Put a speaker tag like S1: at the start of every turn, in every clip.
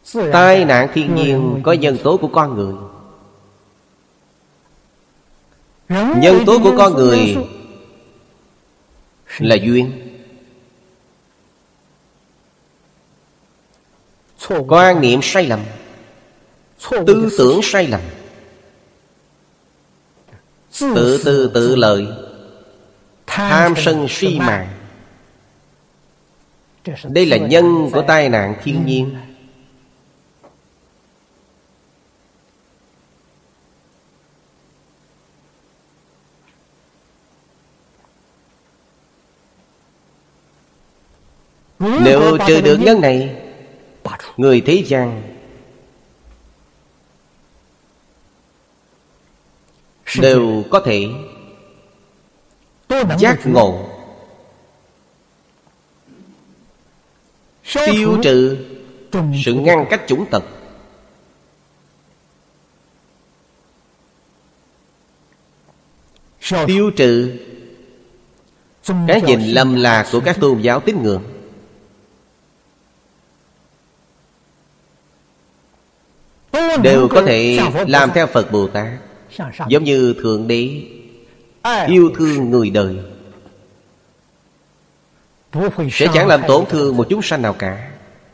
S1: Tai nạn thiên nhiên có nhân tố của con người. Nhân tố của con người là duyên. Quan niệm sai lầm, tư tưởng sai lầm, tự tư tự lợi, tham sân si mạng. Đây là nhân của tai nạn thiên nhiên. Nếu trừ được nhân này, người thế gian đều có thể giác ngộ, tiêu trừ sự ngăn cách chủng tộc, tiêu trừ cái nhìn lầm lạc của các tôn giáo tín ngưỡng. Đều có thể làm theo Phật Bồ Tát. Giống như Thượng Đế yêu thương người đời, sẽ chẳng làm tổn thương một chúng sanh nào cả.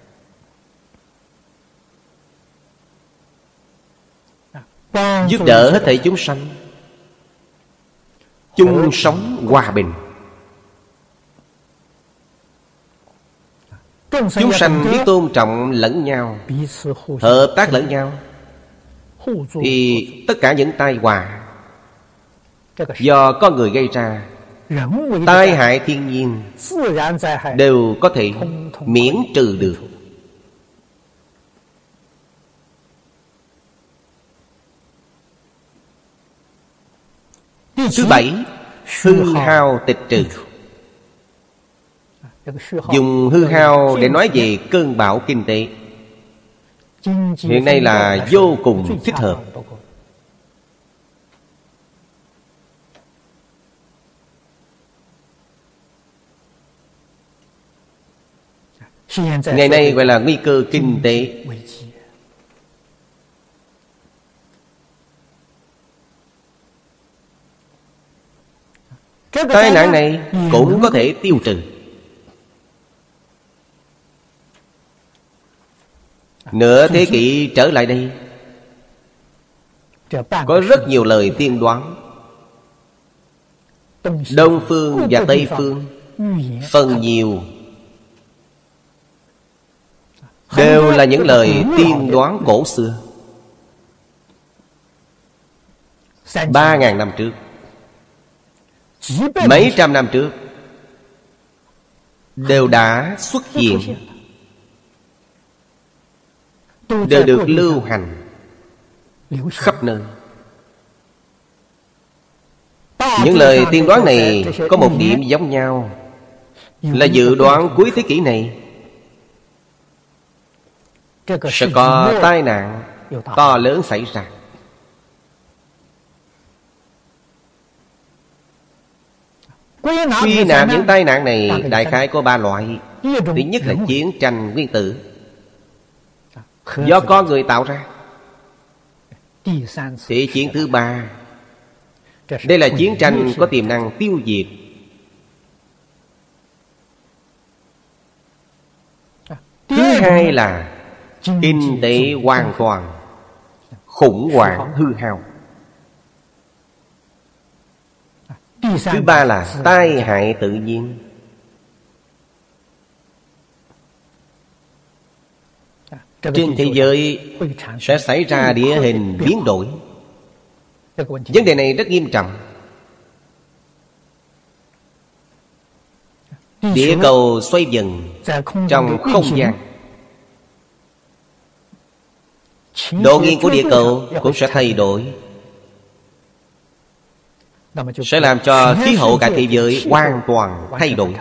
S1: Giúp đỡ hết thảy chúng sanh, chung sống hòa bình. Chúng sanh biết tôn trọng lẫn nhau, hợp tác lẫn nhau, thì tất cả những tai họa do con người gây ra, tai hại thiên nhiên, đều có thể miễn trừ được. Thứ bảy, hư hao tịch trừ. Dùng hư hao để nói về cơn bão kinh tế, hiện nay là vô cùng thích hợp. Ngày nay gọi là nguy cơ kinh tế. Tai nạn này cũng có thể tiêu trừ. Nửa thế kỷ trở lại đây, có rất nhiều lời tiên đoán. Đông phương và Tây phương phần nhiều đều là những lời tiên đoán cổ xưa, 3.000 năm trước, mấy trăm năm trước, đều đã xuất hiện, đều được lưu hành khắp nơi. Những lời tiên đoán này có một điểm giống nhau, là dự đoán cuối thế kỷ này sẽ có tai nạn to lớn xảy ra. Quy nạp những tai nạn này đại khái có 3 loại. Thứ nhất là chiến tranh nguyên tử, do con người tạo ra. Thế chiến thứ 3, đây là chiến tranh có tiềm năng tiêu diệt. Thứ hai là kinh tế hoàn toàn khủng hoảng hư hao. Thứ ba là tai hại tự nhiên. Trên thế giới sẽ xảy ra địa hình biến đổi. Vấn đề này rất nghiêm trọng. Địa cầu xoay vần trong không gian, độ nghiêng của địa cầu cũng sẽ thay đổi, sẽ làm cho khí hậu cả thế giới hoàn toàn thay đổi.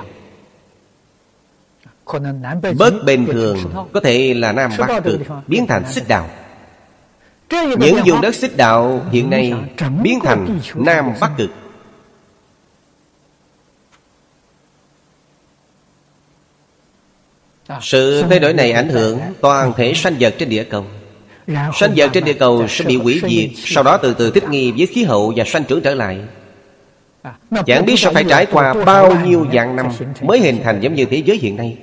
S1: Bất bình thường có thể là Nam Bắc Cực biến thành xích đạo. Những vùng đất xích đạo hiện nay biến thành Nam Bắc Cực. Sự thay đổi này ảnh hưởng toàn thể sanh vật trên địa cầu. Sanh vật trên địa cầu sẽ bị hủy diệt, sau đó từ từ thích nghi với khí hậu và sanh trưởng trở lại. Chẳng biết sẽ phải trải qua bao nhiêu vạn năm mới hình thành giống như thế giới hiện nay.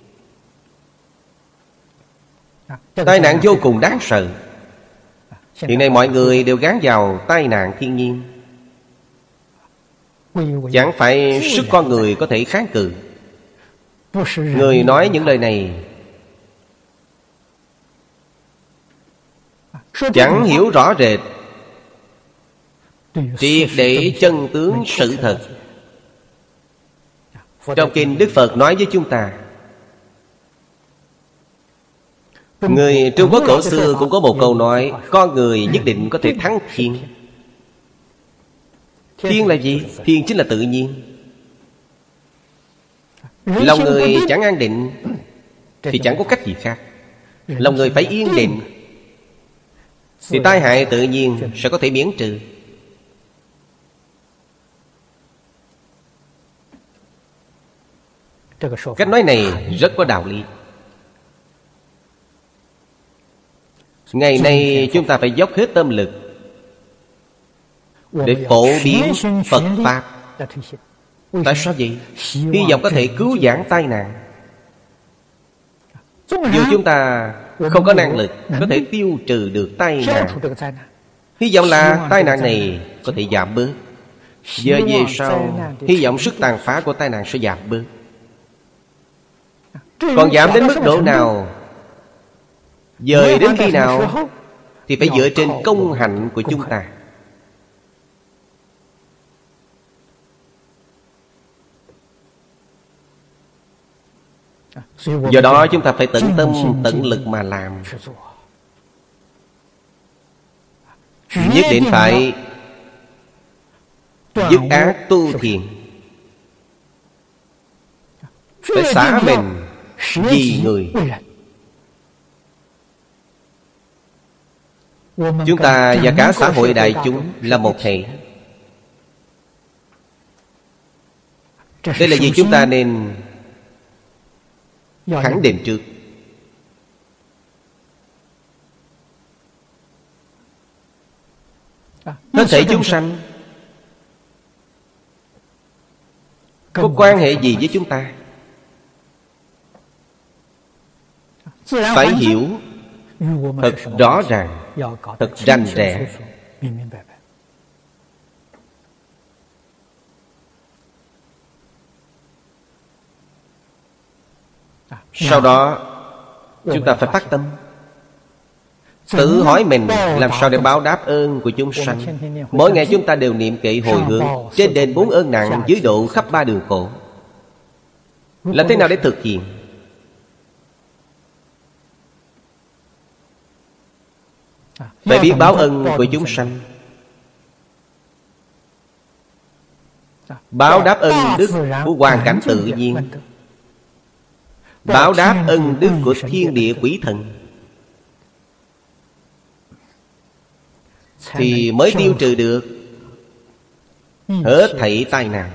S1: Tai nạn vô cùng đáng sợ. Hiện nay mọi người đều gán vào tai nạn thiên nhiên. Chẳng phải sức con người có thể kháng cự. Người nói những lời này chẳng hiểu rõ rệt triệt để chân tướng sự thật. Trong kinh Đức Phật nói với chúng ta, người Trung Quốc cổ xưa cũng có một câu nói: con người nhất định có thể thắng thiên. Thiên là gì? Thiên chính là tự nhiên. Lòng người chẳng an định thì chẳng có cách gì khác. Lòng người phải yên định thì tai hại tự nhiên sẽ có thể miễn trừ. Cách nói này rất có đạo lý. Ngày nay chúng ta phải dốc hết tâm lực để phổ biến Phật Pháp. Tại sao vậy? Hy vọng có thể cứu vãn tai nạn. Dù chúng ta không có năng lực có thể tiêu trừ được tai nạn, hy vọng là tai nạn này có thể giảm bớt. Giờ về sau, hy vọng sức tàn phá của tai nạn sẽ giảm bớt. Còn giảm đến mức độ nào, dời đến khi nào thì phải dựa trên công hạnh của chúng ta. Do đó chúng ta phải tận tâm tận lực mà làm. Nhất định phải dứt ác tu thiện, phải xả mình vì người. Chúng ta và cả xã hội đại chúng là một thể. Đây là gì chúng ta nên khẳng định trước. Hết thảy chúng sanh có quan hệ gì với chúng ta? Phải hiểu thật rõ ràng, thật rành rẽ. Sau đó chúng ta phải phát tâm tự hỏi mình làm sao để báo đáp ơn của chúng sanh. Mỗi ngày chúng ta đều niệm kệ hồi hướng trên đền 4 ơn nặng, dưới độ khắp 3 đường khổ. Làm thế nào để thực hiện? Phải biết báo ân của chúng sanh, báo đáp ân đức của hoàn cảnh tự nhiên, báo đáp ân đức của thiên địa quỷ thần, thì mới tiêu trừ được hết thảy tai nạn.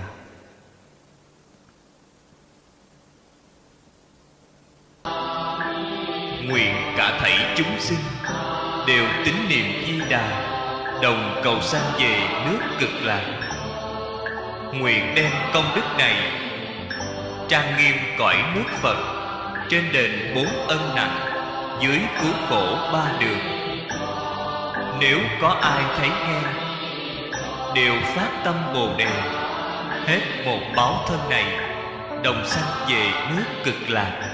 S2: Nguyện cả thảy chúng sinh đều tín niệm Di Đà, đồng cầu sanh về nước Cực Lạc. Nguyện đem công đức này trang nghiêm cõi nước Phật, trên đền 4 ân nặng, dưới cứu khổ 3 đường. Nếu có ai thấy nghe, đều phát tâm Bồ Đề, hết một báo thân này, đồng sanh về nước Cực Lạc.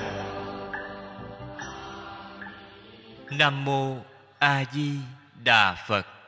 S2: Nam mô A Di Đà Phật.